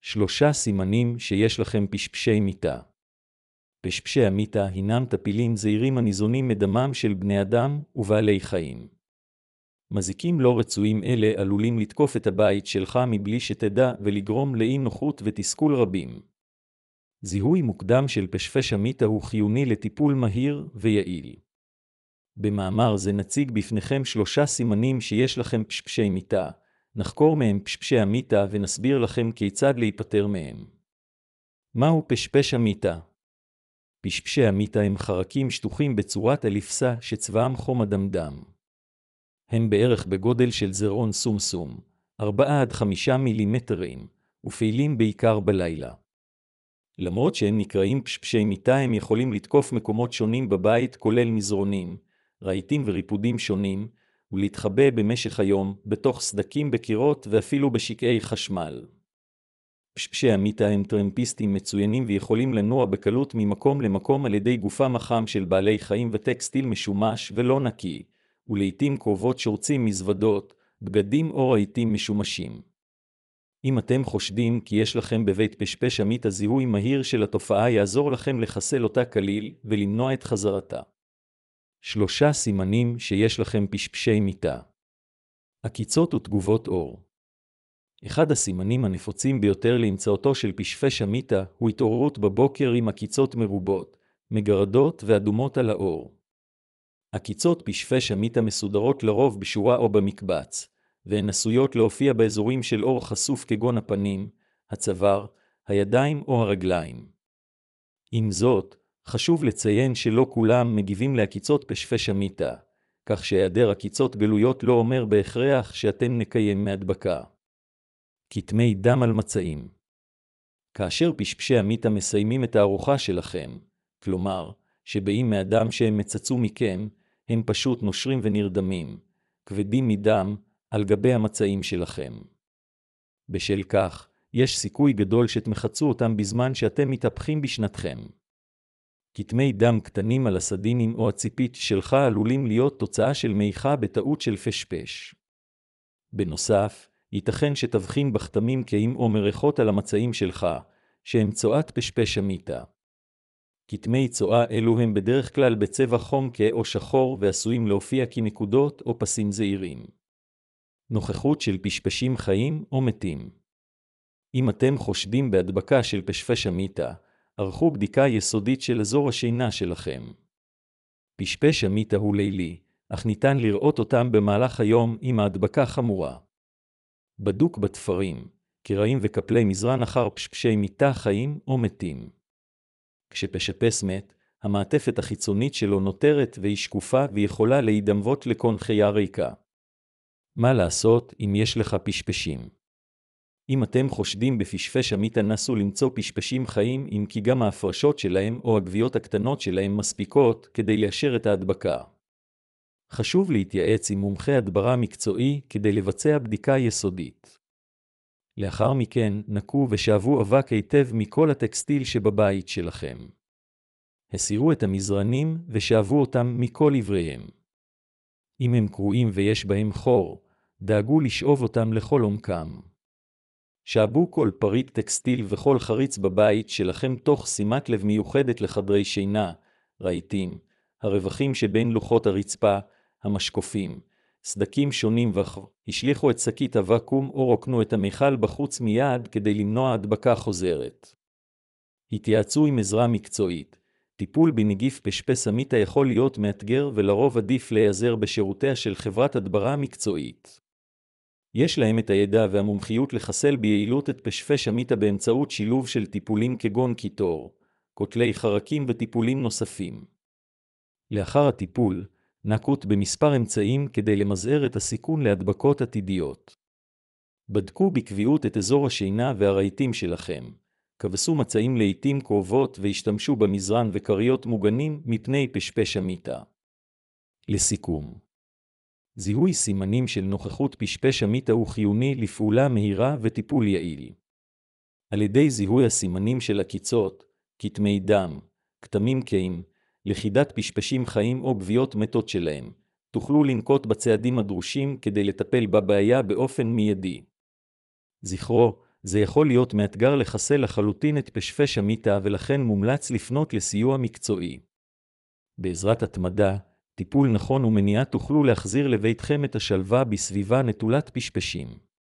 3 סימנים שיש לכם פשפשי מיתה. פשפשי המיתה הינם טפילים זעירים הניזונים מדמם של בני אדם ובעלי חיים. מזיקים לא רצויים אלה עלולים לתקוף את הבית שלך מבלי שתדע ולגרום לאי נוחות ותסכול רבים. זיהוי מוקדם של פשפש המיתה הוא חיוני לטיפול מהיר ויעיל. במאמר זה נציג בפניכם 3 סימנים שיש לכם פשפשי מיתה. נחקור מהם פשפשי המיתה ונסביר לכם כיצד להיפטר מהם. מהו פשפש המיתה? פשפשי המיתה הם חרקים שטוחים בצורת אלפסה שצבעם חום אדמדם. הם בערך בגודל של זרעון סומסום, 4 עד 5 מילימטרים, ופעילים בעיקר בלילה. למרות שהם נקראים פשפשי מיתה, הם יכולים לתקוף מקומות שונים בבית, כולל מזרונים, רהיטים וריפודים שונים, ולהתחבא במשך היום, בתוך סדקים בקירות ואפילו בשקעי חשמל. פשפשי המיתה הם טרמפיסטים מצוינים ויכולים לנוע בקלות ממקום למקום על ידי גופם החם של בעלי חיים וטקסטיל משומש ולא נקי, ולעיתים קרובות שורצים מזוודות, בגדים או רהיטים משומשים. אם אתם חושדים כי יש לכם בבית פשפש המיתה, זיהוי מהיר של התופעה יעזור לכם לחסל אותה כליל ולמנוע את חזרתה. 3 סימנים שיש לכם פשפשי מיתה. עקיצות ותגובות אור. אחד הסימנים הנפוצים ביותר להמצאותו של פשפש המיתה הוא התעוררות בבוקר עם עקיצות מרובות, מגרדות ואדומות על האור. עקיצות פשפש המיתה מסודרות לרוב בשורה או במקבץ, והן עשויות להופיע באזורים של אור חשוף כגון הפנים, הצוואר, הידיים או הרגליים. עם זאת, חשוב לציין שלא כולם מגיבים לעקיצות פשפש המיתה, כך שהיעדר עקיצות גלויות לא אומר בהכרח שאתם נקיים מהדבקה. כתמי דם על מצעים. כאשר פשפשי המיתה מסיימים את הארוחה שלכם, כלומר, שבאים מאדם שהם מצצו מכם, הם פשוט נושרים ונרדמים, כבדים מדם, על גבי המצעים שלכם. בשל כך, יש סיכוי גדול שתמחצו אותם בזמן שאתם מתהפכים בשנתכם. כתמי דם קטנים על הסדינים או הציפית שלך עלולים להיות תוצאה של מיכה בטעות של פשפש. בנוסף, ייתכן שתבחין בכתמים קהים או מריחות על המצעים שלך, שהם צואת פשפש המיתה. כתמי צואה אלו הם בדרך כלל בצבע חום כהה או שחור ועשויים להופיע כנקודות או פסים זעירים. נוכחות של פשפשים חיים או מתים. אם אתם חושדים בהדבקה של פשפש המיתה, ערכו בדיקה יסודית של אזור השינה שלכם. פשפש המיתה הוא לילי, אך ניתן לראות אותם במהלך היום עם ההדבקה חמורה. בדוק בתפרים, קרעים וקפלי מזרן אחר פשפשי מיתה חיים או מתים. כשפשפש מת, המעטפת החיצונית שלו נותרת והיא שקופה ויכולה להידמות לקונכיה ריקה. מה לעשות אם יש לך פשפשים? אם אתם חושדים בפשפש המיתה, נסו למצוא פשפשים חיים אם כי גם ההפרשות שלהם או הגוויות הקטנות שלהם מספיקות כדי לאשר את ההדבקה. חשוב להתייעץ עם מומחה הדברה מקצועי כדי לבצע בדיקה יסודית. לאחר מכן נקו ושאבו אבק היטב מכל הטקסטיל שבבית שלכם. הסירו את המזרנים ושאבו אותם מכל עבריהם. אם הם קרועים ויש בהם חור, דאגו לשאוב אותם לכל עומקם. שאבו כל פריט טקסטיל וכל חריץ בבית שלכם תוך שימת לב מיוחדת לחדרי שינה, רהיטים, הרווחים שבין לוחות הרצפה, המשקופים, סדקים שונים השליחו את שקית הוואקום או רוקנו את המיכל בחוץ מיד כדי למנוע הדבקה חוזרת. התייעצו עם עזרה מקצועית. טיפול בנגיף פשפש המיתה יכול להיות מאתגר ולרוב עדיף להיעזר בשירותיה של חברת הדברה מקצועית. יש להם את הידע והמומחיות לחסל ביעילות את פשפש המיתה באמצעות שילוב של טיפולים כגון קיטור, קוטלי חרקים וטיפולים נוספים. לאחר הטיפול, נקוט במספר אמצעים כדי למזער את הסיכון להדבקות עתידיות. בדקו בקביעות את אזור השינה והרהיטים שלכם. כבסו מצעים לעיתים קרובות והשתמשו במזרן וקריות מוגנים מפני פשפש המיתה. לסיכום, זיהוי סימנים של נוכחות פשפש המיתה הוא חיוני לפעולה מהירה וטיפול יעיל. על ידי זיהוי הסימנים של עקיצות, כתמי דם, כתמים קהים, לכידת פשפשים חיים או גוויות מתות שלהם, תוכלו לנקוט בצעדים הדרושים כדי לטפל בבעיה באופן מיידי. זכרו, זה יכול להיות מאתגר לחסל לחלוטין את פשפש המיטה, ולכן מומלץ לפנות לסיוע מקצועי. בעזרת התמדה, טיפול נכון ומניעה תוכלו להחזיר לביתכם את השלווה בסביבה נטולת פשפשים.